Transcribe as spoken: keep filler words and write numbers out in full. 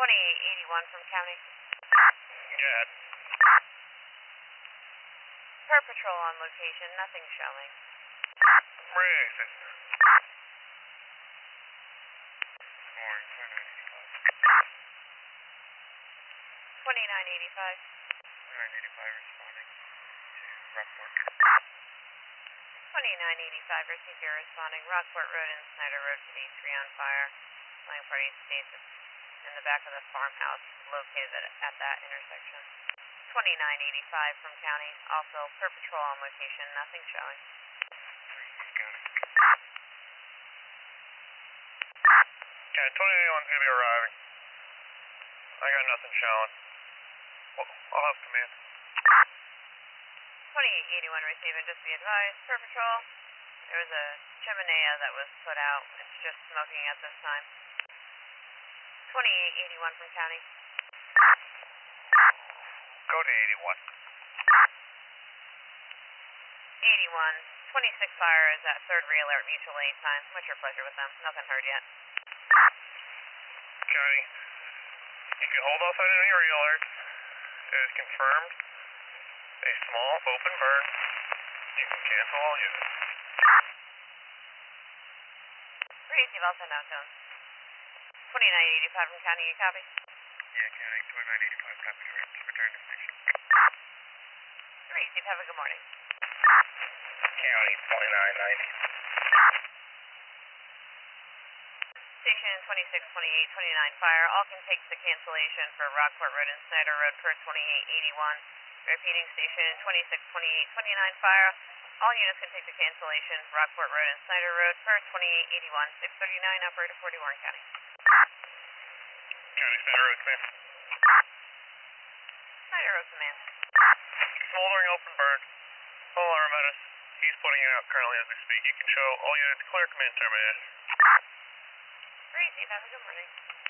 twenty-eight eighty-one from county. Yeah. Per patrol on location, nothing showing. Racist. twenty-nine eighty-five. twenty-nine eighty-five responding to Rockport. twenty-nine eighty-five, received your responding. Rockport Road and Snyder Road, P three on fire. Flying party states in the back of the farmhouse located at that intersection. twenty-nine eighty-five from county, also per patrol on location, nothing showing. Yeah, twenty eighty-one's gonna be arriving. I got nothing showing. Well, I'll have command. twenty-eight eighty-one receiving, just be advised, per patrol. There was a chimenea that was put out. It's just smoking at this time. twenty-eight eighty-one from county. Go to eighty-one. eighty-one. twenty-six fire is at third re-alert mutual aid time. What's your pleasure with them? Nothing heard yet. County, you can hold off on any re-alerts. It is confirmed a small open burn. You can cancel all units. Receive, I'll send out to him. twenty-nine eighty-five from county, you copy? Yeah, County, twenty-nine eighty-five, copy, return to station. Receive, have a good morning. County, twenty-nine ninety. Station twenty-six twenty-eight twenty-nine fire. All can take the cancellation for Rockport Road and Snyder Road per twenty-eight eighty-one. Repeating, station twenty-six twenty-eight twenty-nine fire. All units can take the cancellation for Rockport Road and Snyder Road per twenty-eight eighty-one. six thirty-nine, operator forty Warren County. County, Snyder Road, command. Snyder Road command. Smoldering open burn. Full Arametis. He's putting it out currently as we speak. You can show all units clear, command terminated. Receive, have a good morning.